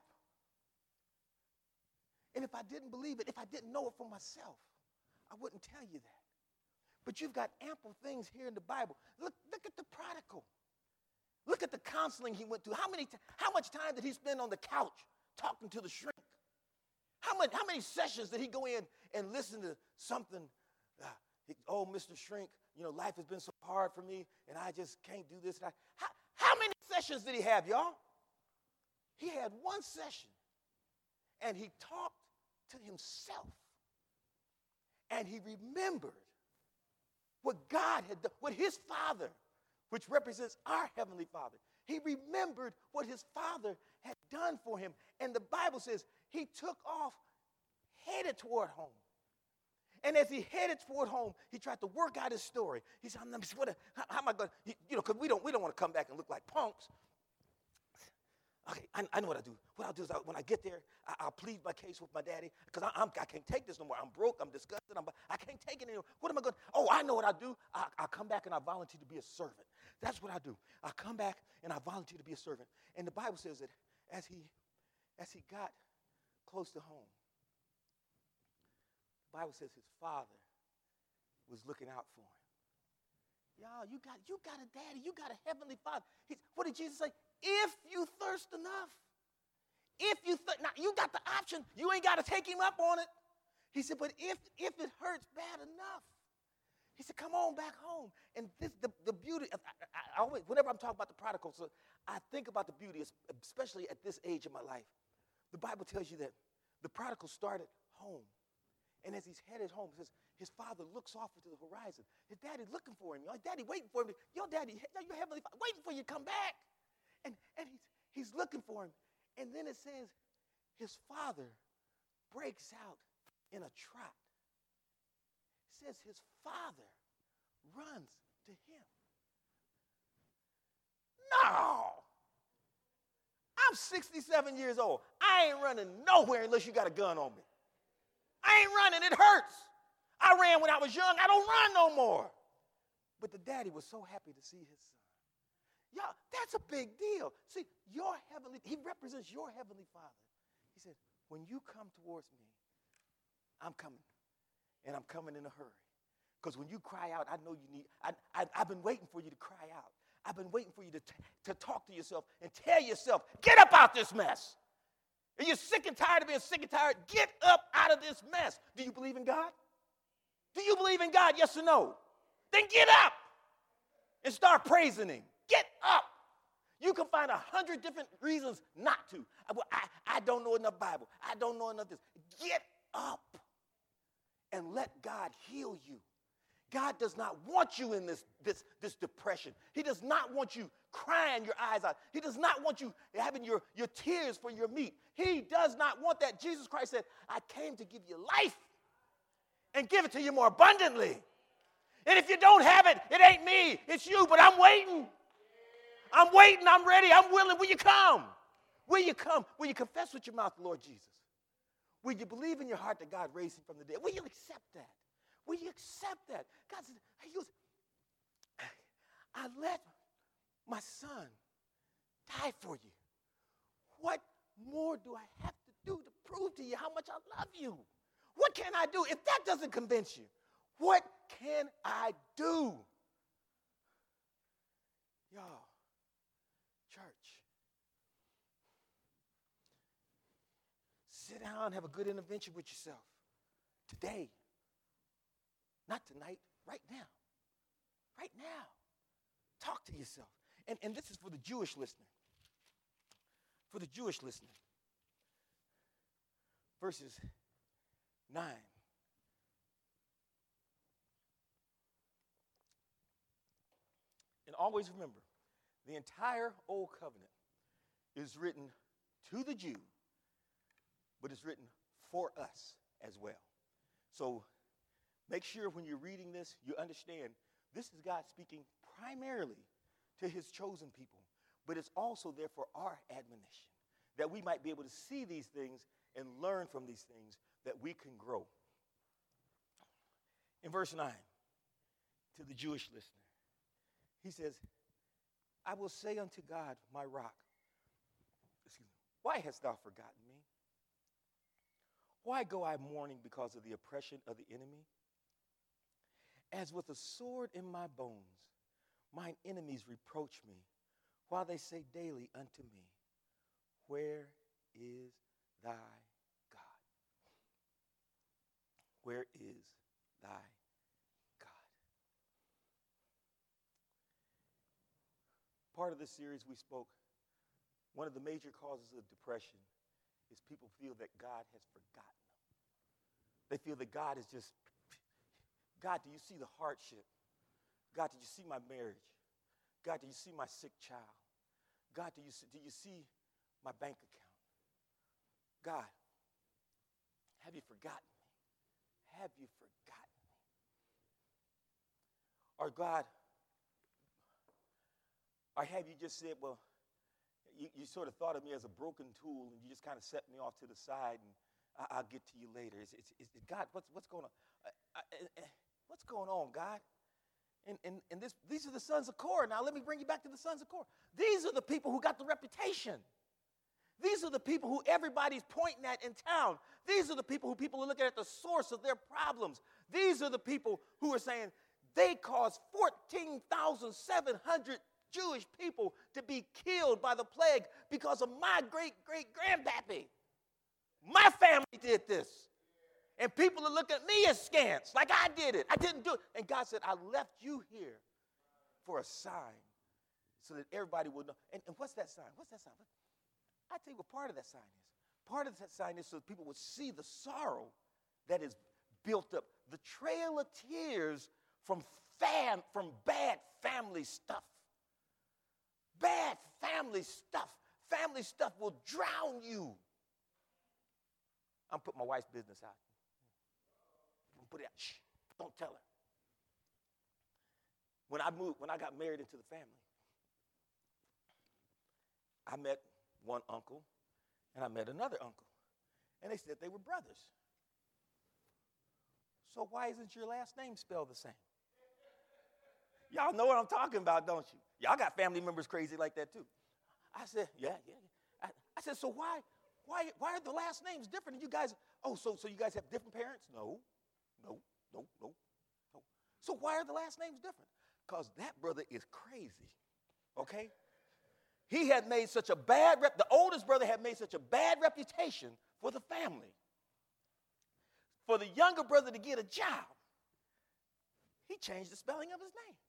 And if I didn't believe it, if I didn't know it for myself, I wouldn't tell you that. But you've got ample things here in the Bible. Look, look at the prodigal. Look at the counseling he went to. How many, how much time did he spend on the couch talking to the shrink? How much, how many sessions did he go in and listen to something? Uh, he, oh, Mister Shrink, you know, life has been so hard for me, and I just can't do this. And I, how, how many sessions did he have, y'all? He had one session, and he talked to himself, and he remembered what God had done, what his Father, which represents our Heavenly Father. He remembered what his Father had done for him, and the Bible says he took off, headed toward home. And as he headed toward home, he tried to work out his story. He said, I'm, what, how, how am I going to, you know, because we don't, we don't want to come back and look like punks. Okay, I, I know what I do. What I'll do is I, when I get there, I, I'll plead my case with my daddy because I, I'm, I can't take this no more. I'm broke. I'm disgusted. I'm, I can't take it anymore. What am I going to do? Oh, I know what I do. I, I'll come back and I volunteer to be a servant. That's what I do. I come back and I volunteer to be a servant. And the Bible says that as he, as he got close to home, the Bible says his father was looking out for him. Y'all, you got, you got a daddy. You got a heavenly Father. He's, what did Jesus say? If you thirst enough, if you th- now you got the option, you ain't got to take him up on it. He said, but if if it hurts bad enough, he said, come on back home. And this the, the beauty. Of, I, I always, whenever I'm talking about the prodigal, so I think about the beauty, especially at this age of my life. The Bible tells you that the prodigal started home, and as he's headed home, says his father looks off into the horizon. His daddy looking for him. Your daddy waiting for him. Your daddy, your heavenly Father, waiting for you to come back. And, and he's, he's looking for him. And then it says his father breaks out in a trot. It says his father runs to him. No! I'm sixty-seven years old. I ain't running nowhere unless you got a gun on me. I ain't running. It hurts. I ran when I was young. I don't run no more. But the daddy was so happy to see his son. Y'all, that's a big deal. See, your heavenly, he represents your heavenly Father. He said, when you come towards me, I'm coming. And I'm coming in a hurry. Because when you cry out, I know you need, I, I, I've been waiting for you to cry out. I've been waiting for you to, t- to talk to yourself and tell yourself, get up out this mess. Are you sick and tired of being sick and tired? Get up out of this mess. Do you believe in God? Do you believe in God, yes or no? Then get up and start praising him. Get up. You can find a hundred different reasons not to. I, I, I don't know enough Bible. I don't know enough this. Get up and let God heal you. God does not want you in this, this, this depression. He does not want you crying your eyes out. He does not want you having your, your tears for your meat. He does not want that. Jesus Christ said, I came to give you life and give it to you more abundantly. And if you don't have it, it ain't me. It's you, but I'm waiting. I'm waiting. I'm ready. I'm willing. Will you come? Will you come? Will you confess with your mouth the Lord Jesus? Will you believe in your heart that God raised him from the dead? Will you accept that? Will you accept that? God said, he goes, I let my son die for you. What more do I have to do to prove to you how much I love you? What can I do? If that doesn't convince you, what can I do? Y'all, church, sit down, have a good intervention with yourself. Today. Not tonight, right now. Right now. Talk to yourself. And, and this is for the Jewish listener. For the Jewish listener. Verses nine. And always remember, the entire Old Covenant is written to the Jew, but it's written for us as well. So make sure when you're reading this, you understand this is God speaking primarily to his chosen people, but it's also there for our admonition, that we might be able to see these things and learn from these things, that we can grow. In verse nine, to the Jewish listener, he says, I will say unto God, my rock, excuse me, why hast thou forgotten me? Why go I mourning because of the oppression of the enemy? As with a sword in my bones, mine enemies reproach me, while they say daily unto me, where is thy God? Where is thy God? Part of this series we spoke, one of the major causes of depression is people feel that God has forgotten them. They feel that God is just, God, do you see the hardship? God, did you see my marriage? God, do you see my sick child? God, do you see, do you see my bank account? God, have you forgotten me? Have you forgotten me? Or God, or have you just said, well, you, you sort of thought of me as a broken tool and you just kind of set me off to the side and I, I'll get to you later. It's, it's, it's, God, what's, what's going on? I, I, I, what's going on, God? And, and, and this, these are the sons of Korah. Now let me bring you back to the sons of Korah. These are the people who got the reputation. These are the people who everybody's pointing at in town. These are the people who people are looking at the source of their problems. These are the people who are saying they caused fourteen thousand seven hundred Jewish people to be killed by the plague because of my great-great-grandpappy. My family did this. And people are looking at me askance, like I did it. I didn't do it. And God said, I left you here for a sign so that everybody would know. And, and what's that sign? What's that sign? I tell you what part of that sign is. Part of that sign is so that people would see the sorrow that is built up, the trail of tears from fam, from bad family stuff. Bad family stuff. Family stuff will drown you. I'm putting my wife's business out. I'm put it out. Shh, don't tell her. When I moved, when I got married into the family, I met one uncle and I met another uncle. And they said they were brothers. So why isn't your last name spelled the same? Y'all know what I'm talking about, don't you? Y'all got family members crazy like that too. I said, yeah, yeah. I, I said, so why, why, why are the last names different? And you guys, oh, so, so you guys have different parents? No, no, no, no, no. So why are the last names different? Because that brother is crazy, okay? He had made such a bad rep, the oldest brother had made such a bad reputation for the family. For the younger brother to get a job, he changed the spelling of his name.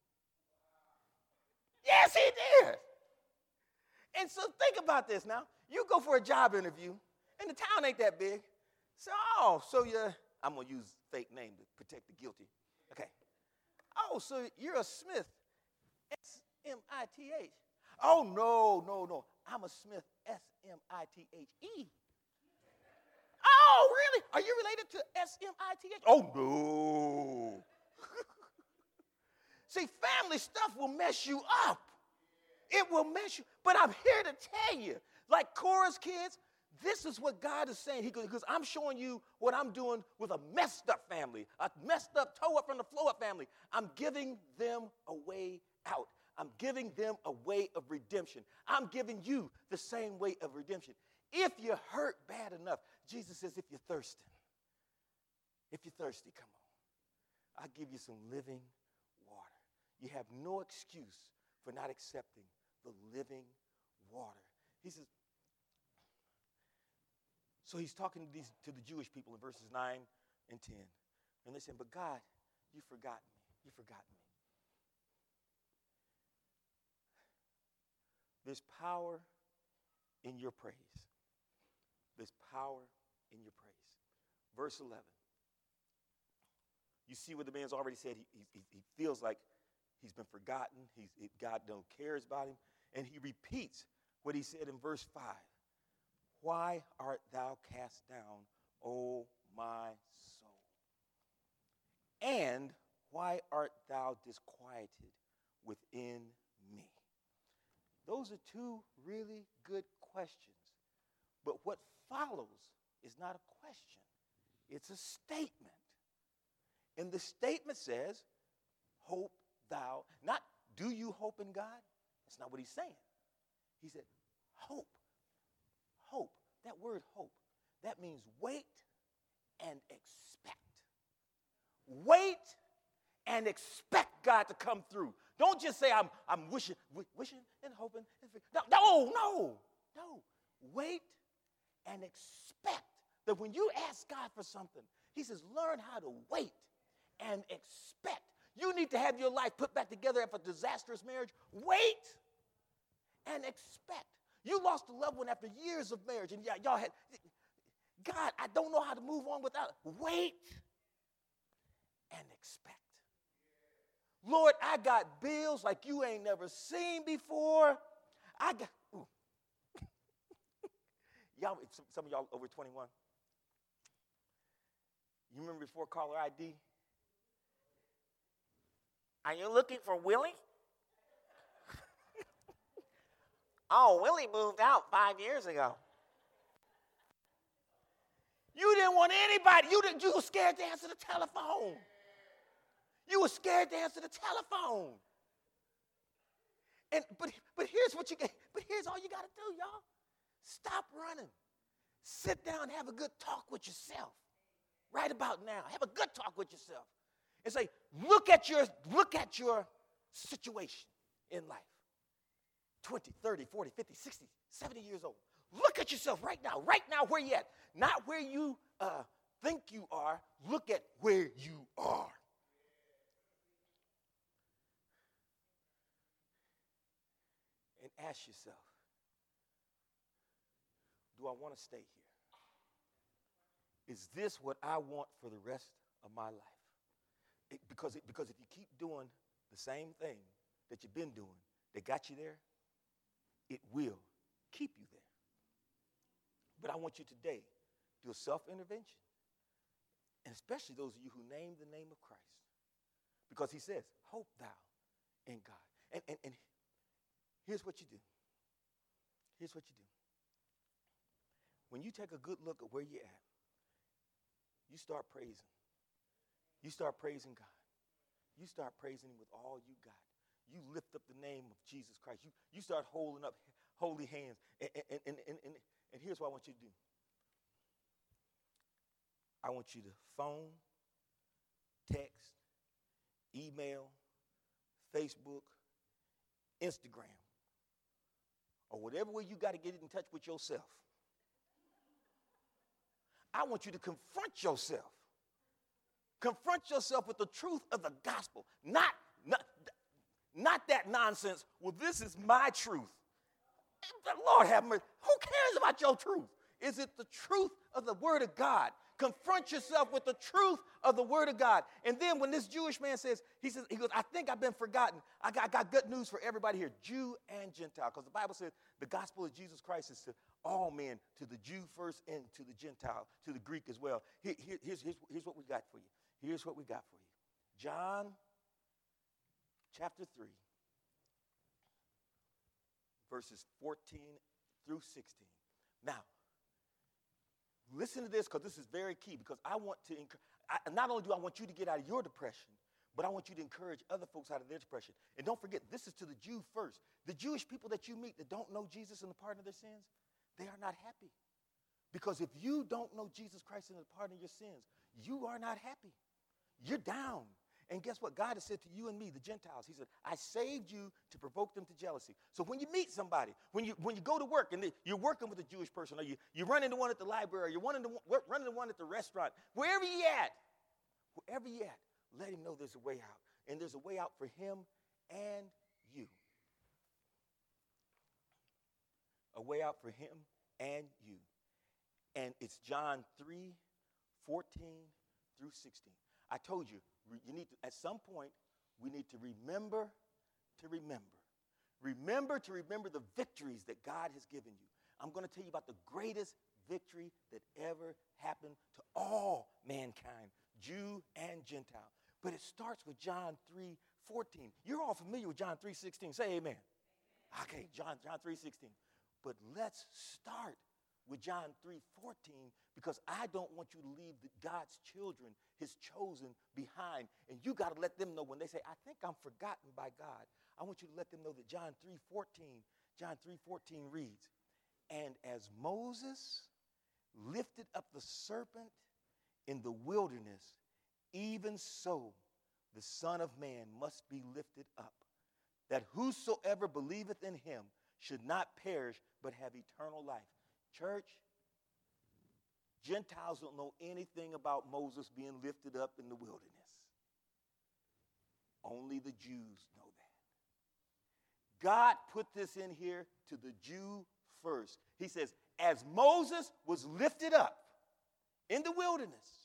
Yes, he did. And so think about this now. You go for a job interview, and the town ain't that big. So, oh, so you're, I'm going to use fake name to protect the guilty. Okay. Oh, so you're a Smith, S M I T H. Oh, no, no, no. I'm a Smith, S M I T H E. Oh, really? Are you related to S M I T H? Oh, no. See, family stuff will mess you up. It will mess you. But I'm here to tell you, like Korah's kids, This is what God is saying. He goes, because I'm showing you what I'm doing with a messed up family, a messed up, toe up from the flow up family. I'm giving them a way out. I'm giving them a way of redemption. I'm giving you the same way of redemption. If you're hurt bad enough, Jesus says, if you're thirsty, if you're thirsty, come on. I'll give you some living water. You have no excuse for not accepting the living water. He says, so he's talking to, these, to the Jewish people in verses nine and ten. And they say, but God, you forgot me. You forgot me. There's power in your praise. There's power in your praise. Verse eleven. You see what the man's already said. He, he, he feels like he's been forgotten. He's, he, God don't cares about him. And he repeats what he said in verse five. Why art thou cast down, O my soul? And why art thou disquieted within me? Those are two really good questions. But what follows is not a question. It's a statement. And the statement says, hope thou. Not do you hope in God? That's not what he's saying. He said, hope. Hope. That word hope, that means wait and expect. Wait and expect God to come through. Don't just say, I'm, I'm wishing, wishing and hoping. No, no, no, no. Wait and expect that when you ask God for something, he says, learn how to wait and expect. You need to have your life put back together after a disastrous marriage. Wait and expect. You lost a loved one after years of marriage, and y- y'all had, God, I don't know how to move on without. Wait and expect. Lord, I got bills like you ain't never seen before. I got, ooh. Y'all, some, some of y'all over twenty-one. You remember before caller I D? Are you looking for Willie? Oh, Willie moved out five years ago. You didn't want anybody. You, didn't, you were scared to answer the telephone. You were scared to answer the telephone. And but but here's what you get. But here's all you got to do, y'all. Stop running. Sit down and have a good talk with yourself. Right about now. Have a good talk with yourself. And say, look at your, look at your situation in life. twenty, thirty, forty, fifty, sixty, seventy years old. Look at yourself right now. Right now, where you at? Not where you uh, think you are. Look at where you are. And ask yourself, do I want to stay here? Is this what I want for the rest of my life? It, because, it, because if you keep doing the same thing that you've been doing that got you there, it will keep you there. But I want you today to do a self-intervention, and especially those of you who name the name of Christ. Because he says, hope thou in God. And, and, and here's what you do. Here's what you do. When you take a good look at where you're at, you start praising. You start praising God. You start praising him with all you got. You lift up the name of Jesus Christ. You, you start holding up holy hands. And, and, and, and, and, and here's what I want you to do. I want you to phone, text, email, Facebook, Instagram, or whatever way you got to get in touch with yourself. I want you to confront yourself. Confront yourself with the truth of the gospel. Not, not, not that nonsense, well, this is my truth. Lord have mercy. Who cares about your truth? Is it the truth of the word of God? Confront yourself with the truth of the word of God. And then when this Jewish man says, he says, he goes, I think I've been forgotten. I got, I got good news for everybody here, Jew and Gentile. Because the Bible says the gospel of Jesus Christ is to all men, to the Jew first and to the Gentile, to the Greek as well. Here, here, here's, here's, here's what we got for you. Here's what we got for you. John chapter three, verses fourteen through sixteen. Now, listen to this because this is very key because I want to, I, not only do I want you to get out of your depression, but I want you to encourage other folks out of their depression. And don't forget, this is to the Jew first. The Jewish people that you meet that don't know Jesus and the pardon of their sins, they are not happy. Because if you don't know Jesus Christ and the pardon of your sins, you are not happy. You're down. And guess what? God has said to you and me, the Gentiles, he said, I saved you to provoke them to jealousy. So when you meet somebody, when you when you go to work and they, you're working with a Jewish person, or you, you run into one at the library, or you run into, run into one at the restaurant, wherever you at, wherever you at, let him know there's a way out. And there's a way out for him and you. A way out for him and you. And it's John three, fourteen through sixteen. I told you, you need to, at some point, we need to remember to remember. Remember to remember the victories that God has given you. I'm going to tell you about the greatest victory that ever happened to all mankind, Jew and Gentile. But it starts with John three fourteen. You're all familiar with John three sixteen. Say amen. Okay, John, John three sixteen. But let's start with John three fourteen because I don't want you to leave the, God's children, his chosen, behind. And you got to let them know when they say, I think I'm forgotten by God. I want you to let them know that John three fourteen, John three fourteen reads, and as Moses lifted up the serpent in the wilderness, even so the Son of Man must be lifted up, that whosoever believeth in him should not perish but have eternal life. Church, Gentiles don't know anything about Moses being lifted up in the wilderness. Only the Jews know that. God put this in here to the Jew first. He says, as Moses was lifted up in the wilderness,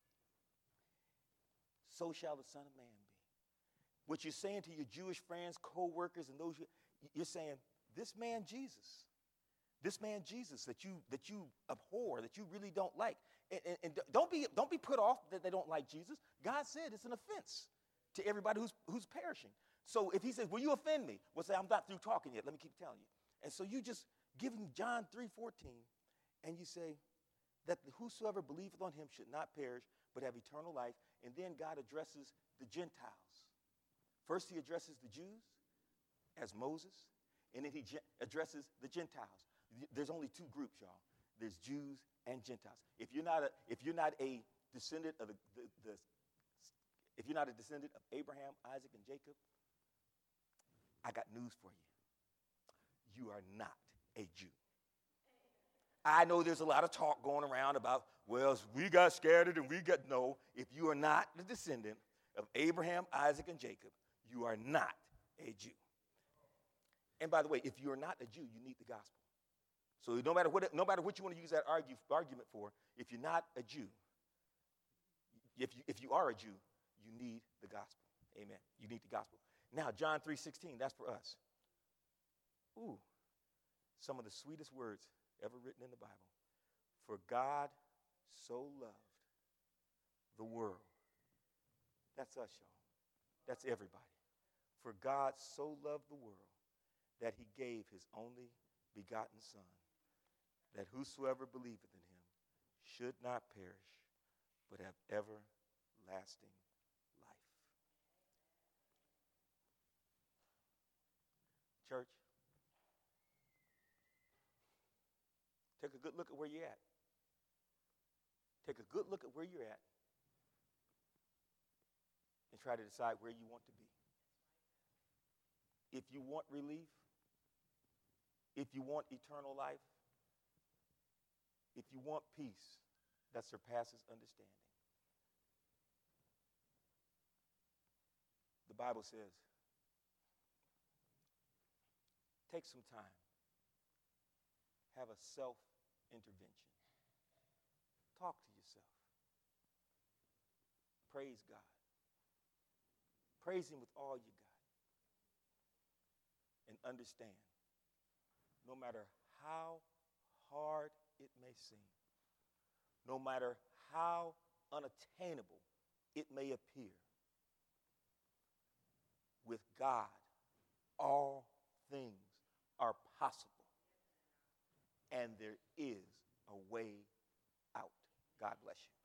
so shall the Son of Man be. What you're saying to your Jewish friends, co-workers, and those, you're saying, this man Jesus, this man Jesus that you that you abhor, that you really don't like. And, and, and don't be don't be put off that they don't like Jesus. God said it's an offense to everybody who's who's perishing. So if he says, will you offend me? Well, say, I'm not through talking yet. Let me keep telling you. And so you just give him John three fourteen, and you say that whosoever believeth on him should not perish, but have eternal life. And then God addresses the Gentiles. First he addresses the Jews as Moses, and then he ge- addresses the Gentiles. There's only two groups, y'all. There's Jews and Gentiles. If you're not a, if you're not a descendant of the, the, the if you're not a descendant of Abraham, Isaac, and Jacob, I got news for you. You are not a Jew. I know there's a lot of talk going around about, well, we got scattered and we got, no. If you are not the descendant of Abraham, Isaac, and Jacob, you are not a Jew. And by the way, if you're not a Jew, you need the gospel. So no matter what, no matter what you want to use that argue, argument for, if you're not a Jew, if you, if you are a Jew, you need the gospel. Amen. You need the gospel. Now, John three sixteen, that's for us. Ooh, some of the sweetest words ever written in the Bible. For God so loved the world. That's us, y'all. That's everybody. For God so loved the world that he gave his only begotten Son, that whosoever believeth in him should not perish, but have everlasting life. Church, take a good look at where you're at. Take a good look at where you're at and try to decide where you want to be. If you want relief, if you want eternal life, if you want peace that surpasses understanding, the Bible says, take some time, have a self-intervention. Talk to yourself. Praise God. Praise him with all you got. And understand, no matter how hard it may seem, no matter how unattainable it may appear, with God, all things are possible. And there is a way out. God bless you.